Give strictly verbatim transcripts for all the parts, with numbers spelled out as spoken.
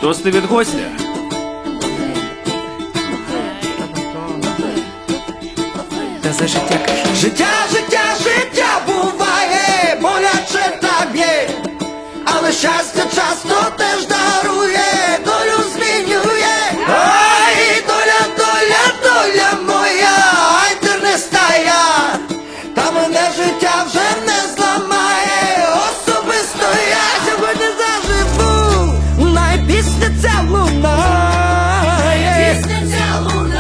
Тости від гостя. Та за життя кажи. Життя, життя, життя буває, боляче так б'є, але щастя часто теж дарує, долю змінює. Ай, доля, доля, доля моя, ай, терниста я, та мене життя вже не зламає, особисто я сьогодні заживу, най пісня ця лунає. Пісня ця лунає.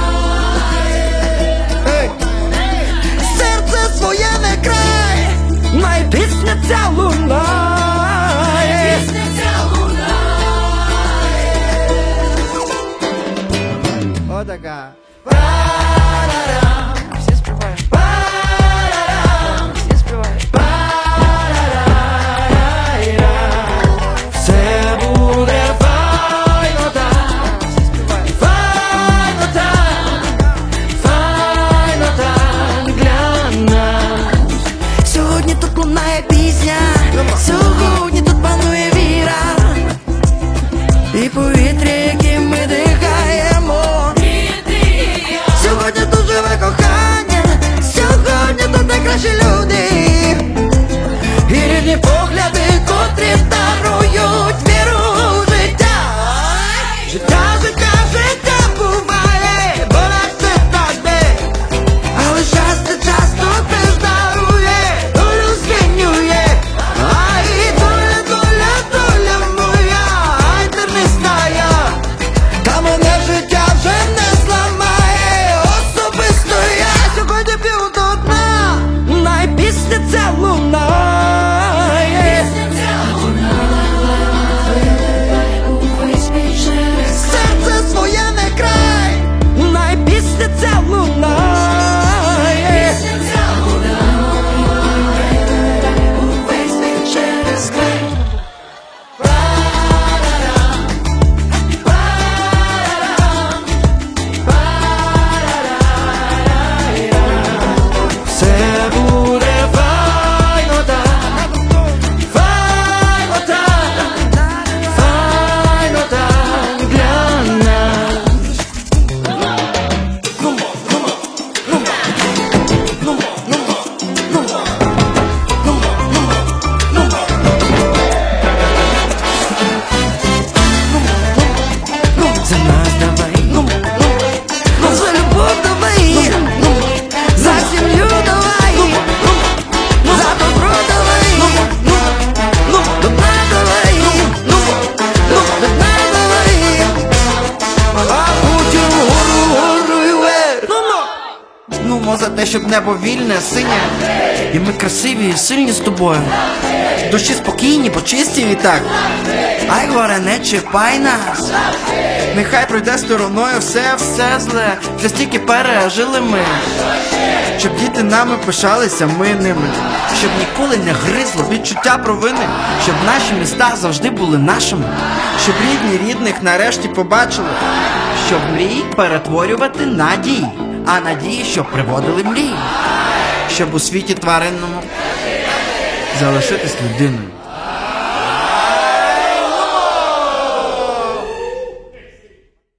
Серце своє не край, най пісня ця лунає. Пісня ця лунає. Отака. Всі співають. Всі співають. Все буде файно так, Всі співають. файно так, файно так для нас. Сьогодні тут лунає пісня, сьогодні тут панує віра, і повітря, яким ми дихаємо. Сьогодні тут живе кохання, сьогодні тут найкращі люди, і рідні погляди, котрі дарують віру у життя. Життя, життя, життя буває, боляче так де, але щастя часто теж дарує, долю змінює. Ай, доля, доля, доля моя, ай, терниста я, та мене життя вже не зламає, особисто я сьогодні п'ю до дна, най пісня ця лунає. Серце своє не край, най пісня ця лунає. Увесь світ через край. Все буде файно так, файно так, файно так для нас. За нас давай, за любов давай, за сім'ю давай, за добро давай, добра давай, добра давай, а потім гору, гору і вверх. Ну, за те, щоб небо вільне, синє, і ми красиві і сильні з тобою. Душі спокійні, бо чисті відтак. Ай, горе, не чіпай нас. Нехай пройде стороною все, все зле. Вже стільки пережили ми, щоб діти нами пишалися ми ними, щоб ніколи не гризло відчуття провини, щоб наші міста завжди були нашими, щоб рідні рідних нарешті побачили, щоб мрії перетворювати на дії, а надії, щоб приводили мрії, щоб у світі тваринному залишитись людиною.